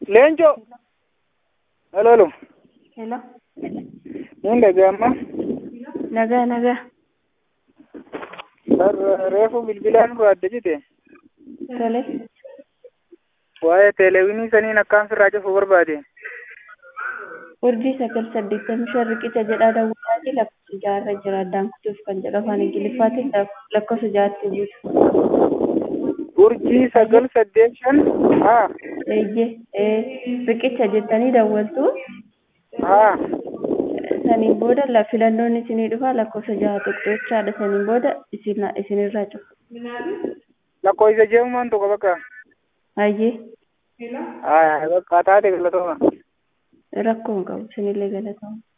Leenco. Halo halo. Hello. Mun dhaga'ama. Nagaa. Reefu bilbilaan dura adda jite. Tole. Waa'ee teleewinii saniin akkaan sirraa cufuu barbaade. Urjii 985 riqicha jedhaa dawwaatii lakkoofsa jaarra jira addaan kutuuf kan jedhu afaan Ingiliffaatiin lakkoofsa jaatti buutu. Urjii 985 haa. Riqicha jettanii dawwaltu. Haa. Saniin booda filannoon isinii dhufa lakkoofsa jaha tokkochaadha. Saniin booda isinirraa cufa. Lakkoofsa jeemumaan tokko bakka. Hayyee. Haa bakka taate galatooma. Rakkoon qabu isinillee galatooma.